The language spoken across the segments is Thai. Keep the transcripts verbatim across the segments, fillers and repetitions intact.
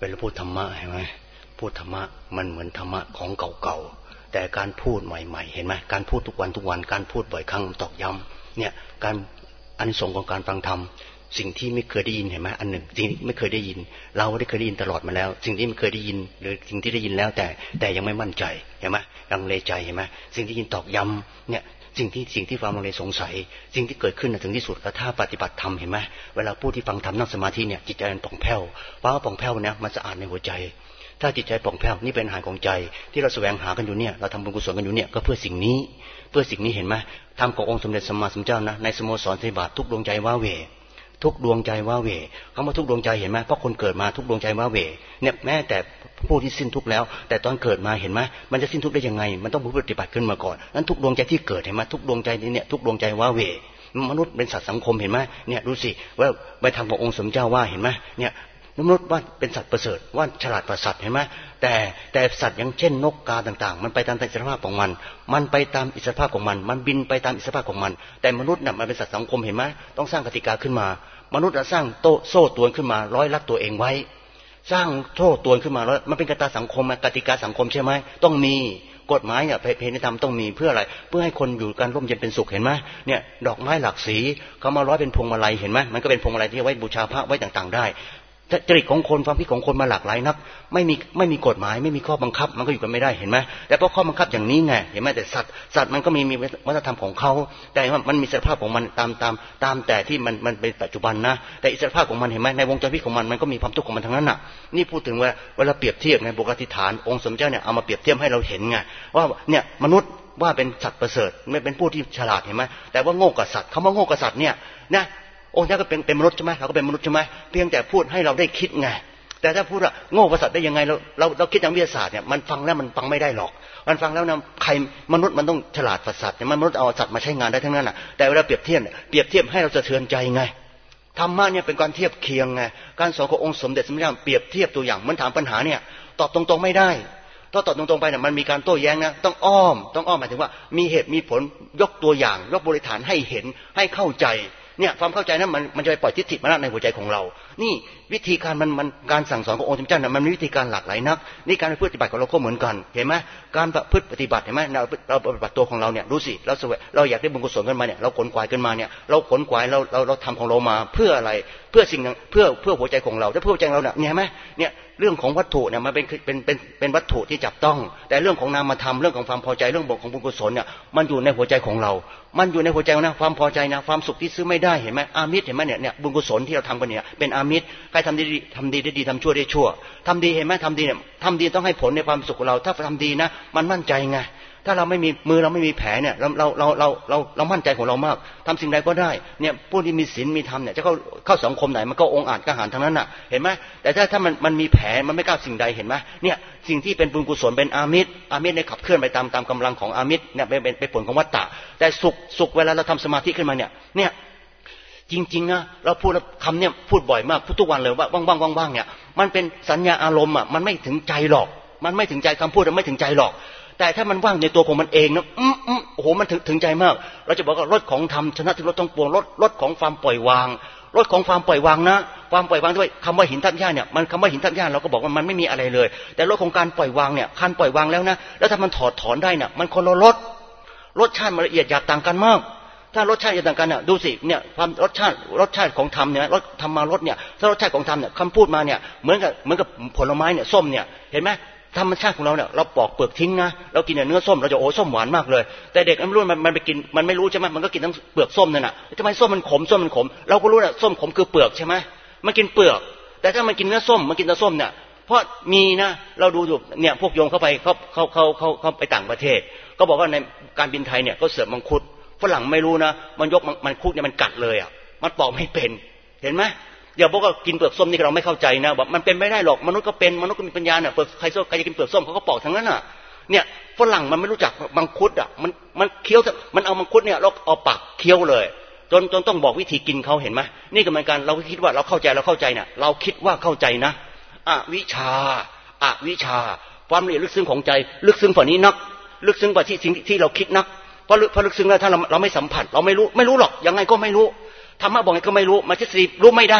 เวลาพูดธรรมะเห็นไหมพูดธรรมะมันเหมือนธรรมะของเก่าๆแต่การพูดใหม่ๆเห็นไหมการพูดทุกวันทุกวันการพูดบ่อยครั้งตอกย้ำเนี่ยการอานิสงส์ของการฟังธรรมสิ่งที่ไม่เคยได้ยินเห็นไหมอันหนึ่งสิ่งที่ไม่เคยได้ยินเราได้เคยได้ยินตลอดมาแล้วสิ่งที่ไม่เคยได้ยินหรือสิ่งที่ได้ยินแล้วแต่แต่ยังไม่มั่นใจเห็นไหมลังเลใจเห็นไหมสิ่งที่ยินตอกย้ำเนี่ยสิ่งที่สิ่งที่ฟังลังเลสงสัยสิ่งที่เกิดขึ้นถึงที่สุดแล้วถ้าปฏิบัติธรรมเห็นไหมเวลาผู้ที่ฟังธรรมนั่งสมาธิเนี่ยจิตใจมันป่องแผ้วเพราะว่าป่องแผ้วเนี่ยมันสะอาดในหัวใจถ้าจิตใจป่องแผ้วนี่เป็นอาหารของใจที่เราแสวงหากันอยู่เนี่ยเราทำบุญกุศลกันอยู่เนี่ยก็เพื่อสิ่งนี้เพื่อสิ่งนี้เห็นไหมธรรมขององค์สมเด็จสัมมาสัมพุทธเจ้านะในสโมสรไตรบาตทุกดวงใจว้าเหวทุกดวงใจว้าเหวคำว่าทุกดวงใจเห็นไหมเพราะคนเกิดมาทุกดวงใจว้าเหวเนี่ยแม้แต่ผู้ที่สิ้นทุกข์แล้วแต่ตอนเกิดมาเห็นไหมมันจะสิ้นทุกข์ได้ยังไงมันต้องปฏิบัติขึ้นมาก่อนนั้นทุกดวงใจที่เกิดเห็นไหมทุกดวงใจนี้เนี่ยทุกดวงใจว้าเหวมนุษย์เป็นสัตว์สังคมเห็นไหมเนี่ยดูสิว่าไปทำขององค์สมเจ้าว่าเห็นไหมเนี่ยมนุษย์ว่าเป็นสัตว์ประเสริฐว่าฉลาดกว่าสัตว์เห็นไหมแต่แต่สัตว์อย่างเช่นนกกาต่างๆมันไปตามอิสรภาพของมันมันไปตามอิสรภาพของมันมันบินไปตามอิสรภาพของมันแต่มนุษย์น่ะมันเป็นสัตว์สังคมเห็นไหมต้องสร้างกติกาขึ้นมามนุษย์สร้างโตโซ่ตรวนขึ้นมาร้อยลัดตัวเองไว้สร้างโซ่ตรวนขึ้นมาแล้วมันเป็นกติกาสังคมกติกาสังคมใช่ไหมต้องมีกฎหมายเนี่ยเพศธรรมต้องมีเพื่ออะไรเพื่อให้คนอยู่กันร่มเย็นเป็นสุขเห็นไหมเนี่ยดอกไม้หลากสีเขามาร้อยเป็นพวงมาลัยเห็นไหมมันก็เป็นพวงมาลัยที่ไว้บูชาพระไว้ต่างๆได้จริตของคนความคิดของคนมาหลากหลายนักไม่มีไม่มีกฎหมายไม่มีข้อบังคับมันก็อยู่กันไม่ได้เห็นไหมแต่เพราะข้อบังคับอย่างนี้ไงเห็นไหมแต่สัตว์สัตว์มันก็มีมีวัฒนธรรมของเขาแต่ว่ามันมีอิสรภาพของมันตามตามตามแต่ที่มันมันเป็นปัจจุบันนะแต่อิสรภาพของมันเห็นไหมในวงจรชีวิตของมันมันก็มีความทุกข์ของมันทั้งนั้นน่ะนี่พูดถึงว่าเวลาเปรียบเทียบในบุคลิกฐานองค์สมเด็จเนี่ยเอามาเปรียบเทียบให้เราเห็นไงว่าเนี่ยมนุษย์ว่าเป็นสัตว์ประเสริฐไม่เป็นผู้ที่ฉลาดเห็นไหมแต่ว่าโง่กับสัตว์คำว่าโง่กับสัตว์เนี่ยนะองค์ท่านก็เป็นเป็นมนุษย์ใช่ไหมเราก็เป็นมนุษย์ใช่ไหมเพียงแต่พูดให้เราได้คิดไงแต่ถ้าพูดว่าโง่กว่าสัตว์ได้ยังไงเราเราเราคิดทางวิทยาศาสตร์เนี่ยมันฟังแล้วมันฟังไม่ได้หรอกมันฟังแล้วนะใครมนุษย์มันต้องฉลาดกว่าสัตว์เนี่ยมนุษย์เอาสัตว์มาใช้งานได้ทั้งนั้นน่ะแต่เวลาเปรียบเทียบเปรียบเทียบให้เราสะเทือนใจไงธรรมะเนี่ยเป็นการเทียบเคียงไงการสอนขององค์สมเด็จสมเด็จเปรียบเทียบตัวอย่างมันถามปัญหาเนี่ยตอบตรงๆไม่ได้ถ้าตอบตรงๆไปเนี่ยมันมีการโต้แย้งนะต้องอ้อมต้องอ้อมหมายถึงว่ามีเหตุมีผลยกตัวอย่างยกบริฐานให้เห็นให้เข้าใจเนี่ยความเข้าใจนั้นมันมันจะไปปล่อยทิฏฐิมาในหัวใจของเรานี่วิธีการมันมันการสั่งสอนขององค์สมเด็จเจ้าเนี่ยมันมีวิธีการหลากหลายนักนี่การปฏิบัติของเราก็เหมือนกันเห็นไหมการพฤติปฏิบัติเห็นไหมเราเราปฏิบัติตัวของเราเนี่ยดูสิเราสวยเราอยากได้บุญกุศลกันมาเนี่ยเราขนขวายกันมาเนี่ยเราขนขวายเราเราเราทำของเรามาเพื่ออะไรเพื่อสิ่งเพื่อเพื่อหัวใจของเราถ้าเพื่อหัวใจเราเนี่ยเห็นไหมเนี่ยเรื่องของวัตถุเนี่ยมันเป็นเป็นเป็นเป็นวัตถุที่จับต้องแต่เรื่องของนามธรรมเรื่องของความพอใจเรื่องของบุญกุศลเนี่ยมันอยู่ในหัวใจของเรามันอยู่ในหัวใจนะความพอใจนะความสุขที่ซื้อไม่ได้เห็นไหมอามิตรเห็นไหมเนี่ยเนี่ยบุญกุศลที่เราทำกันเนี่ยเป็นอามิตรใครทำดีทำดีได้ดีทำชั่วได้ชั่วทำดีเห็นไหมทำดีเนี่ยทำดีต้องให้ผลในความสุขของเราถ้าทำดีนะมันมั่นใจไงถ้าเราไม่มีมือเราไม่มีแผลเนี่ยเราเราเราเราเราเรามั่นใจของเรามากทำสิ่งใดก็ได้เนี่ยผู้ที่มีศีลมีธรรมเนี่ยจะเข้าเข้าสังคมไหนมันก็องอาจกล้าหาญทั้งนั้นน่ะเห็นไหมแต่ถ้าถ้ามันมันมีแผลมันไม่กล้าสิ่งใดเห็นไหมเนี่ยสิ่งที่เป็นบุญกุศลเป็นอามิตรอามิตรเนี่ยขับเคลื่อนไปตามตามกำลังของอามิตรเนี่ยเป็นเป็นผลของวัฏฏะแต่สุขสุขเวลาเราทำสมาธิขึ้นมาเนี่ยเนี่ยจริงๆนะเราพูดคำเนี่ยพูดบ่อยมากพูดทุกวันเลยว่าว่างๆว่างๆเนี่ยมันเป็นสัญญาอารมณ์อ่ะมันไม่ถึงใจหรอกมันไม่ถึงใจคำพูดมันไม่ถึงใจหรอกแต่ถ้ามันว่างในตัวของมันเองนะอืมอืมโอ้โหมันถึงถึงใจมากเราจะบอกว่ารถของธรรมชนะที่รถทั้งปวงรถรถของความปล่อยวางรถของความปล่อยวางนะความปล่อยวางด้วยคำว่าหินทับหญ้าเนี่ยมันคำว่าหินทับหญ้าเราก็บอกว่ามันไม่มีอะไรเลยแต่รถของการปล่อยวางเนี่ยคันปล่อยวางแล้วนะแล้วถ้ามันถอดถอนได้เนี่ยมันคนละรสรสชาติมันละเอียดหยาบต่างกันมากถ้ารสชาติต่างกันเนี่ยดูสิเนี่ยความรสชาติรสชาติของธรรมเนี่ยรสธรรมารสเนี่ยถ้ารสชาติของธรรมเนี่ยคำพูดมาเนี่ยเหมือนกับเหมือนกับผลไม้เนี่ยส้มเนี่ยเห็นไหมธรรมชาติของเราเนี่ยเราปอกเปลือกทิ้งนะเรากินแต่เนื้อส้มเราจะโอ้ส้มหวานมากเลยแต่เด็กมันไม่รู้มันมันไปกินมันไม่รู้ใช่ไหมมันก็กินทั้งเปลือกส้มนั่นน่ะทำไมส้มมันขมส้มมันขมเราก็รู้นะส้มขมคือเปลือกใช่ไหมมันกินเปลือกแต่ถ้ามันกินเนื้อส้มมันกินแต่ส้มเนี่ยเพราะมีนะเราดูอยู่เนี่ยพวกโยมเข้าไปเขาเขาเขาเขาเขาไปต่างประเทศก็บอกว่าในการบินไทยเนี่ยก็เสิร์ฟมังคุดฝรั่งไม่รู้นะมันยกมันคุดเนี่ยมันกัดเลยอ่ะมันปอกไม่เป็นเห็นไหมอย่าบอกว่ากินเปลือกส้มนี่เราไม่เข้าใจนะบอกมันเป็นไม่ได้หรอกมนุษย์ก็เป็นมนุษย์ก็มีปัญญาเนี่ยเปลือกใครใครจะกินเปลือกส้มเขาก็ปอกทั้งนั้นน่ะเนี่ยฝรั่งมันไม่รู้จักมังคุดอ่ะมันมันเคี้ยวมันเอามังคุดเนี่ยเราเอาปากเคี้ยวเลยจนจนต้องบอกวิธีกินเขาเห็นไหมนี่ก็เหมือนกันเราคิดว่าเราเข้าใจเราเข้าใจเนี่ยเราคิดว่าเข้าใจนะอวิชชาอวิชชาความละเอียดลึกซึ้งของใจลึกซึ้งกว่านี้นักลึกซึ้งกว่าที่สิ่งที่เราคิดนักเพราะเพราะลึกซึ้งแล้วถ้าเราเราไม่สัมผัสเราไม่รู้ไม่รู้หรอกยังไงก็ไม่รู้ธรรมะบอกไงก็ไม่รู้มาทฤษฎีรู้ไม่ได้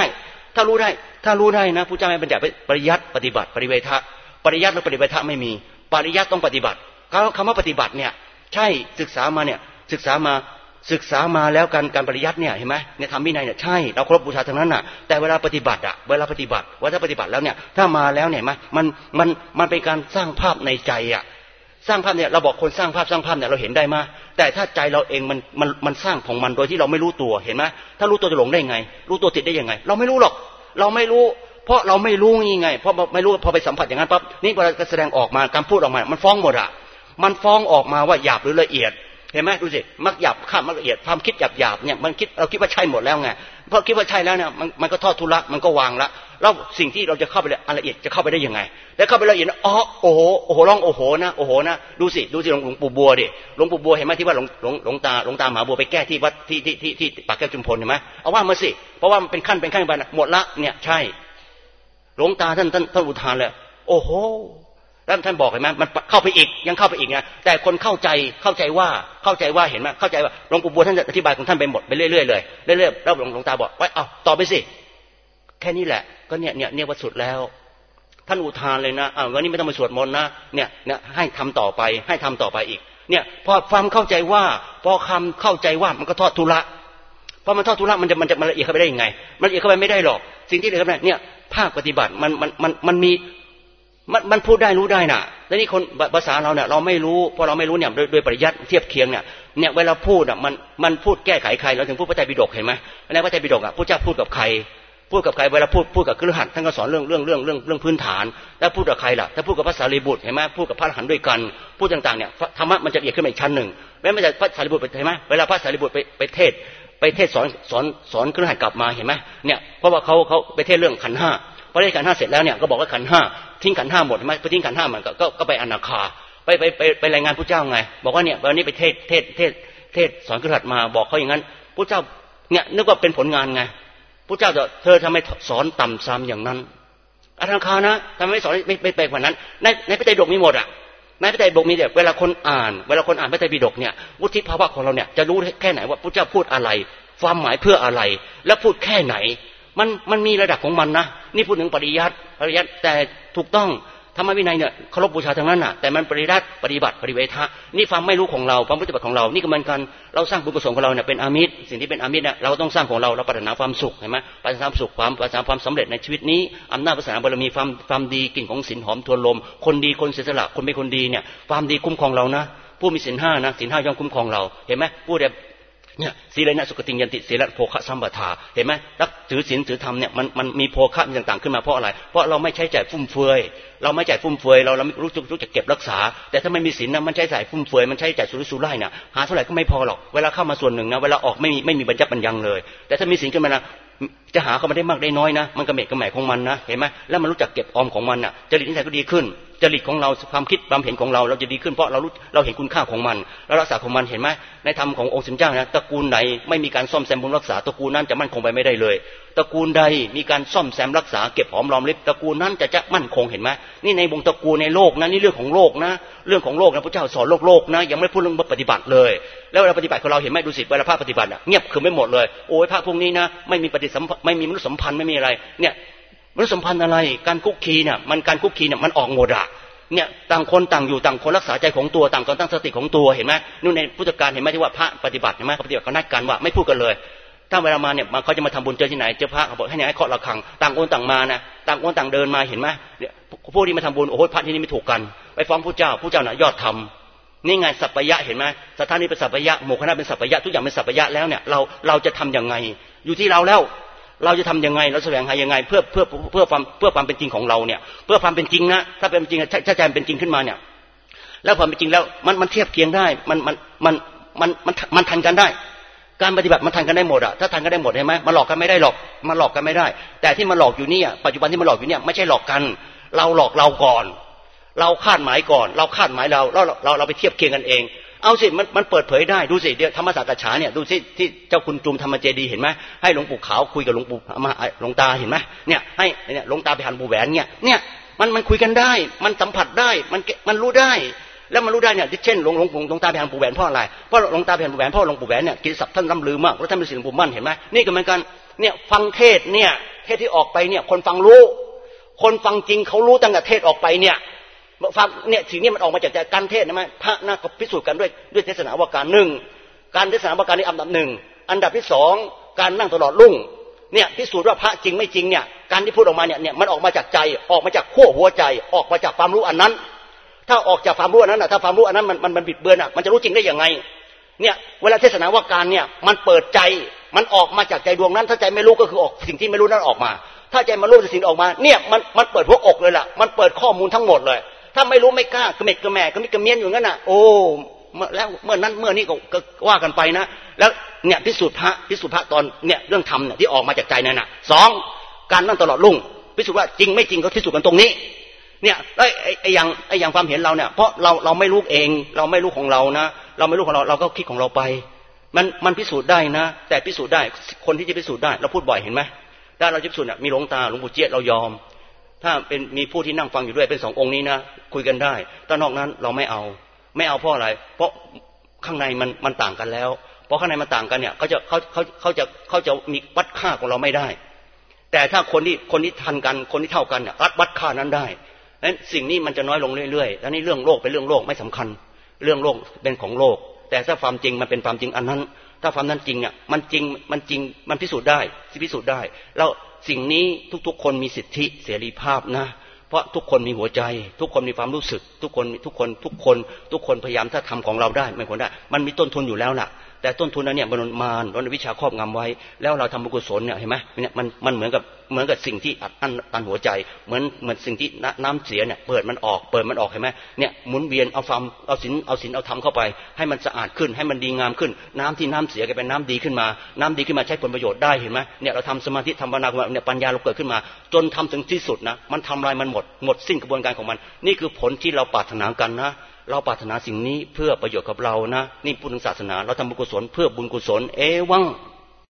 ถ้ารู้ได้ถ้ารู้ได้นะพระเจ้าไม่บัญญัติปริยัติปฏิบัติปริเวทะปริยัติและปริเวทะไม่มีปริยัติต้องปฏิบัติคำว่าปฏิบัติเนี่ยใช่ศึกษามาเนี่ยศึกษามาศึกษามาแล้วการการปริยัติเนี่ยเห็นไหมเนี่ยทำวินัยเนี่ยใช่เราเคารพบูชาทั้งนั้นน่ะแต่เวลาปฏิบัติอะเวลาปฏิบัติว่าถ้าปฏิบัติแล้วเนี่ยถ้ามาแล้วเนี่ยมันมันมันมันเป็นการสร้างภาพในใจอะสร้างภาพเนี่ยเราบอกคนสร้างภาพสร้างภาพเนี่ยเราเห็นได้มาแต่ถ้าใจเราเองมันมันมันสร้างของมันโดยที่เราไม่รู้ตัวเห็นไหมถ้ารู้ตัวจะหลงได้ไงรู้ตัวติดได้ยังไงเราไม่รู้หรอกเราไม่รู้เพราะเราไม่รู้ยังไงเพราะไม่รู้พอไปสัมผัสอย่างนั้นปั๊บนี่พอแสดงออกมาการพูดออกมามันฟ้องหมดอะมันฟ้องออกมาว่าหยาบหรือละเอียดเห็นไหมดูสิมักหยาบข้ามมักละเอียดความคิดหยาบหยาบเนี่ยมันคิดเราคิดว่าใช่หมดแล้วไงเพราะคิดว่าใช่แล้วเนี่ยมันมันก็ทอดทุระมันก็วางละแล้วสิ่งที่เราจะเข้าไปละเอียดจะเข้าไปได้ยังไงแล้วเข้าไปละเอียดอ๋อโอ้โหโอ้โหร้องโอ้โหนะโอ้โหนะดูสิดูสิหลวงปู่บัวดิหลวงปู่บัวเห็นไหมที่ว่าหลวงหลวงหลวงตาหลวงตามหาบัวไปแก้ที่วัดที่ที่ที่ที่ปากแก้วจุมพลเห็นไหมเอาว่ามาสิเพราะว่ามันเป็นขั้นเป็นขั้นไปหมดละเนี่ยใช่หลวงตาท่านท่านท่านอุทานเลยโอ้โหแล้วท่านบอกเห็นไหมมันเข้าไปอีกยังเข้าไปอีกไงแต่คนเข้าใจเข้าใจว่าเข้าใจว่าเห็นไหมเข้าใจว่าหลวงปู่บัวท่านจะอธิบายของท่านไปหมดไปเรื่อยๆเลยเรื่อยๆแล้วหลวงตาบอกไว้เอาต่อไปสิแค่นี้แหละก็เนี่ยเนี่ยเนี่ยว่าสุดแล้วท่านอุทานเลยนะอ้าววันนี้ไม่ต้องไปสวดมนต์นะเนี่ยเนี่ยให้ทำต่อไปให้ทำต่อไปอีกเนี่ยพอความเข้าใจว่าพอคำเข้าใจว่ามันก็ทอดทุระพอมันทอดทุระมันจะมันจะมันละเอียดเข้าไปได้ยังไงมันละเอียดเข้าไปไม่ได้หรอกสิ่งที่ละเอียดเข้าไปเนี่ยภาคปฏิบัติมันมันมันมันมีมันมันพูดได้รู้ได้น่ะแล้วนี่คนภาษาเราเนี่ยเราไม่รู้พอเราไม่รู้เนี่ยโดยโดยปริยัติเทียบเคียงเนี่ยเนี่ยเวลาพูดอ่ะมันมันพูดแก้ไขใครเราถึงพูดพระไตรปิฎกเห็นไหมในพระไตรปิฎกอ่ะพระเจ้าพูดกับใครพูดกับใครเวลาพูดพูดกับคฤหัสถ์ท่านก็สอนเรื่องเรื่องเรื่องเรื่องเรื่องพื้นฐานแล้วพูดกับใครล่ะถ้าพูดกับพระสารีบุตรเห็นไหมพูดกับพระอรหันต์ด้วยกันพูดต่างๆเนี่ยธรรมะมันจะละเอียดขึ้นมาอีกชั้นหนึ่งแม้ไม่ใช่พระสารีบุตรเห็นไหมเวลาพระสารีบุตรไปไปเทศไปเทศสอนสอนสอนคฤหัสถ์กลับมาเห็นไหมเนี่ยเพราะว่าเขาเขาไปเทศเรื่องขันธ์ห้าพอได้ขันธ์ห้าเสร็จแล้วเนี่ยก็บอกว่าขันธ์ห้าทิ้งขันธ์ห้าหมดใช่ไหมพอทิ้งขันธ์ห้ามันก็ก็ไปอนาคาไปไปไปไปรายงานพระเจ้าไงบอกว่าเนี่ยวันนี้ไปเทศเทศเทศเทศสอนคฤหัสถ์มาบอกเขาอย่างนั้นพระเจ้าเนี่ยนึกว่าเป็นผลงานไงพระเจ้าจะเธอทำไมสอนต่ำซ้ำอย่างนั้นอนาคานะทำไมไม่สอนไม่ไม่ไปกว่านั้นในในพระไตรปิฎกมีหมดอ่ะในพระไตรปิฎกมีเนี่ยเวลาคนอ่านเวลาคนอ่านพระไตรปิฎกเนี่ยวุฒิภาวะของเราเนี่ยจะรู้แค่ไหนว่าพระเจ้าพูดอะไรความหมายเพื่ออะไรและพูดแค่ไหนมันมันมีระดับของมันนะนี่พูดถึงปริยัติปริยัติแต่ถูกต้องธรรมวินัยเนี่ยเคารพบูชาทั้งนั้นน่ะแต่มันปริยัติปฏิบัติปริเวทะนี่ความไม่รู้ของเราความปฏิบัติของเรานี่ก็เหมือนกันเราสร้างบุญกุศลของเราเนี่ยเป็นอามิตรสิ่งที่เป็นอามิตรเนี่ยเราต้องสร้างของเราเราปรารถนาความสุขเห็นไหมปรารถนาความสุขความปรารถนาความสำเร็จในชีวิตนี้อำนาจวาสนาบารมีความความดีกลิ่นของศีลหอมทวนลมคนดีคนเสียสละคนเป็นคนดีเนี่ยความดีคุ้มครองเรานะผู้มีศีลห้านะศีลห้าย่อมคุ้มครองเราเห็นไหมผู้ใดเนี่ยศีลนะสุขติยันติศีลโภคะสัมปทาเห็นไหมรักถือศีลถือธรรมเนี่ยมันมันมีโภคะมีต่างๆขึ้นมาเพราะอะไรเพราะเราไม่ใช้จ่ายฟุ่มเฟือยเราไม่จ่ายฟุ่มเฟือยเราเรารู้จักรู้จักเก็บรักษาแต่ถ้าไม่มีศีลนะมันใช้จ่ายฟุ่มเฟือยมันใช้จ่ายสุรุ่ยสุร่ายเนี่ยหาเท่าไหร่ก็ไม่พอหรอกเวลาเข้ามาส่วนหนึ่งนะเวลาออกไม่มีไม่มีบรรยับบรรยังเลยแต่ถ้ามีศีลขึ้นมานะจะหาเข้ามาได้มากได้น้อยนะมันกระเม็ดกระแหม่ของมันนะเห็นไหมแล้วมันรู้จักเก็บออมของมันน่ะจริตนิสัยก็ดีขึ้นจริตของเราความคิดความเห็นของเราเราจะดีขึ้นเพราะเรารู้เราเห็นคุณค่าของมันแล้วรักษาของมันเห็นไหมในธรรมขององค์สมเด็จเจ้านะตระกูลไหนไม่มีการซ่อมแซมบำรุงรักษาตระกูลนั้นจะมั่นคงไปไม่ได้เลยตระกูลใดมีการซ่อมแซมรักษาเก็บหอมรอมริบตระกูลนั้นจะจะมั่นคงเห็นไหมนี่ในวงตระกูลในโลกนะนี่เรื่องของโลกนะเรื่องของโลกนะพระเจ้าสอนโลกโลกนะยังไม่พูดเรื่องปฏิบัติเลยแล้วเวลาปฏิบัติของเราเห็นไหมดูสิเวลาพระปฏิบัติเงียบคือไม่หมดเลยโอ้ยพระพวกนี้นะไม่มีปฏิสัมไม่มีมนุษยสัมพันธ์ไม่มีอะไรเนี่ยมนุษยสัมพันธ์อะไรการคุกคีเนี่ยมันการคุกคีเนี่ยมันออกหมดอะเนี่ยต่างคนต่างอยู่ต่างคนรักษาใจของตัวต่างคนตั้งสติของตัวเห็นไหมนู่นในพุทธการเห็นไหมที่ว่าพระปฏิบัติเห็นไหมปฏิบัติเขานัดกันว่าไม่พูดกันเลยถ้าเวลามาเนี่ยเขาจะมาทำบุญเจอที่ไหนเจอพระเขาบอกให้เนี่ยให้เคาะระฆังต่างคนต่างมานะต่างคนต่างเดินมาเห็นไหมเนี่ยพวกที่มาทำบุญโอ้โหพระที่นี่ไม่ถูกกันไปฟ้องพระเจ้าพระเจ้าน่ะยอดธรรมนี่ไงสัพพยะเห็นไหมสถานีเป็นสัพพยะหมู่คณะเป็นสัพพยะทุกอย่างเป็นสัพพยะแล้วเนี่ยเราเราจะทำยังไงอยู่ที่เราแล้วเราจะทำยังไงเราแสวงหายังไงเพื่อเพื่อเพื่อความเพื่อความเป็นจริงของเราเนี่ยเพื่อความเป็นจริงนะถ้าเป็นจริงถ้าใจเป็นจริงขึ้นมาเนี่ยแล้วความเป็นจริงแล้วมันมันเทียบเคียงได้มันมันมันมันมันมันทันกันได้การปฏิบัติมันทันกันได้หมดอะถ้าทันกันได้หมดเห็นไหมมาหลอกกันไม่ได้หรอกมาหลอกกันไม่ได้แต่ที่มาหลอกอยู่นี่ปัจจุบันที่มาหลอกอยู่เนี่ยไม่ใช่หลอกกันเราหลอกเราก่อนเราคาดหมายก่อนเราคาดหมายเราเราเราเราไปเทียบเคียงกันเองเอาสิมันมันเปิดเผยได้ดูสิเดี๋ยวธรรมศาสตร์กฉาเนี่ยดูสิที่เจ้าคุณจุมธรรมเจดีเห็นไหมให้หลวงปู่ขาวคุยกับหลวงปู่มาหลวงตาเห็นไหมเนี่ยให้เนี่ยหลวงตาไปหันปู่แหวนเนี่ยเนี่ยมันมันคุยกันได้มันสัมผัสได้มันมันรู้ได้แล้วมันรู้ได้เนี่ยเช่นหลวงหลวงหลวงตาไปหันปู่แหวนเพราะอะไรเพราะหลวงตาไปหันปู่แหวนเพราะหลวงปู่แหวนเนี่ยกิตติศัพท์ท่านร่ำลือมากแล้วท่านเป็นศิลป์ปู่มั่นเห็นไหมนี่ก็เหมือนกันเนี่ยฟังเทศเนี่ยเทศที่ออกไปเนี่ยคนฟังรู้คนฟังจริงเขารู้ตั้งแต่เทศออกไปเนี่ยฟังเนี่ยสิ่งนี้มันออกมาจากการเทศนะมั้ยพระน่าก็พิสูจน์กันด้วยด้วยเทศนาว่าการหนึ่งการเทศนาว่าการนี้อันดับหนึ่งอันดับที่สองการนั่งตลอดรุ่งเนี่ยพิสูจน์ว่าพระจริงไม่จริงเนี่ยการที่พูดออกมาเนี่ยเนี่ยมันออกมาจากใจออกมาจากขั้วหัวใจออกมาจากความรู้อันนั้นถ้าออกจากความรู้อันนั้นน่ะถ้าความรู้อันนั้นมันมันมันบิดเบือนอ่ะมันจะรู้จริงได้ยังไงเนี่ยเวลาเทศนาว่าการเนี่ยมันเปิดใจมันออกมาจากใจดวงนั้นถ้าใจไม่รู้ก็คือออกสิ่งที่ไม่รู้นั้นออกมาถ้าใจมันรู้สิ่งออกมาเนี่ยมันมันเปิดหัวอกเลยล่ะมันเปิดข้อมูลทั้งหมดเลยถ้าไม่รู้ไม่กล้ากระเม็ดกระแม่กระมิดกระเมียนอยู่งั้นน่ะโอ้แล้วเมื่อนั้นเมื่อนี้ก็ว่ากันไปนะแล้วเนี่ยพิสูจน์พระพิสูจน์พระตอนเนี่ยเรื่องธรรมเนี่ยที่ออกมาจากใจนั่นน่ะสองการนั่งตลอดรุ่งพิสูจน์ว่าจริงไม่จริงก็พิสูจน์กันตรงนี้เนี่ยไอ้ไอ้อย่างไอ้อย่างความเห็นเราเนี่ยเพราะเราเราไม่รู้เองเราไม่รู้ของเรานะเราไม่รู้ของเราเราก็คิดของเราไปมันมันพิสูจน์ได้นะแต่พิสูจน์ได้คนที่จะพิสูจน์ได้เราพูดบ่อยเห็นไหมถ้าเราจะพิสูจน์เนี่ยมีหลวงตาหลวงปู่เจี๊ยบเรายอมถ้าเป็นมีผู้ที่นั่งฟังอยู่ด้วยเป็นสององค์นี้นะคุยกันได้แต่นอกนั้นเราไม่เอาไม่เอาเพราะอะไรเพราะข้างในมันมันต่างกันแล้วเพราะข้างในมันต่างกันเนี่ยเขาจะเขาเขาเขาจะเขาจะมีวัดค่าของเราไม่ได้แต่ถ้าคนที่คนที่ทันกันคนที่เท่ากันเนี่ยวัดวัดค่านั้นได้นั้นสิ่งนี้มันจะน้อยลงเรื่อยๆแล้วนี่เรื่องโลกเป็นเรื่องโลกไม่สำคัญเรื่องโลกเป็นของโลกแต่ถ้าความจริงมันเป็นความจริงอันนั้นถ้าความนั้นจริงเนี่ยมันจริงมันจริงมันพิสูจน์ได้พิสูจน์ได้แล้วสิ่งนี้ทุกๆคนมีสิทธิเสรีภาพนะเพราะทุกคนมีหัวใจทุกคนมีความรู้สึกทุกคนทุกคนทุกคนทุกคนพยายามถ้าทำของเราได้ไม่ควรได้มันมีต้นทุนอยู่แล้วล่ะแต่ต้นทุนนั้นเนี่ยมันมารมันวิชาครอบงำไว้แล้วเราทำบุญกุศลเนี่ยเห็นไหมเนี่ยมันมันเหมือนกับเหมือนกับสิ่งที่อัดอั้นตันหัวใจเหมือนเหมือนสิ่งที่น้ำเสียเนี่ยเปิดมันออกเปิดมันออกเห็นไหมเนี่ยหมุนเวียนเอาความเอาศีลเอาศีลเอาธรรมเข้าไปให้มันสะอาดขึ้นให้มันดีงามขึ้นน้ำที่น้ำเสียกลายเป็นน้ำดีขึ้นมาน้ำดีขึ้นมาใช้ผลประโยชน์ได้เห็นไหมเนี่ยเราทำสมาธิทำภาวนาเนี่ยปัญญาเราเกิดขึ้นมาจนทำถึงที่สุดนะมันทำลายมันหมดหมดสิ้นกระบวนการของมันนี่คือผลที่เราปรารถนากันนะเราปรารถนาสิ่งนี้เพื่อประโยชน์กับเรานะนี่พูดถึงศาสนาเราทำบุญกุศลเพื่อบุญกุศลเอวัง